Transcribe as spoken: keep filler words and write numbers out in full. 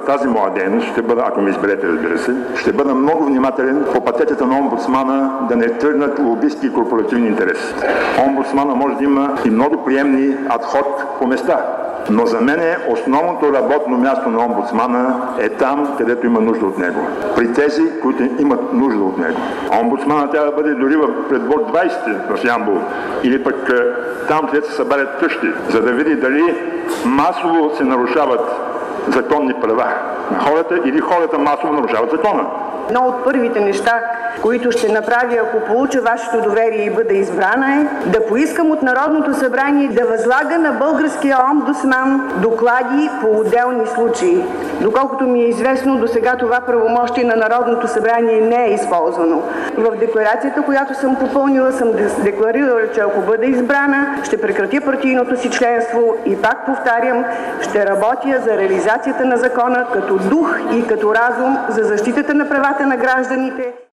тази моя дейност ще бъда, ако ме изберете, разбира се, ще бъда много внимателен по пътеката на омбудсмана да не тръгнат лобистки и корпоративни интереси. Омбудсмана може да има и много приемни адхок по места. Но за мен основното работно място на омбудсмана е там, където има нужда от него. При тези, които имат нужда от него. Омбудсмана трябва да бъде дори в предбор двайсет в Ямбол. Или пък там, където се събарят къщи, за да види дали масово се нарушават законни права на хората или хората масово нарушават закона. Едно от първите неща, които ще направя, ако получа вашето доверие и бъда избрана, е да поискам от Народното събрание да възлага на българския омбудсман доклади по отделни случаи. Доколкото ми е известно, до сега това правомощие на Народното събрание не е използвано. В декларацията, която съм попълнила, съм декларирала, че ако бъда избрана, ще прекратя партийното си членство и пак повтарям, ще работя за реализацията на закона като дух и като разум за защитата на правата на гражданите.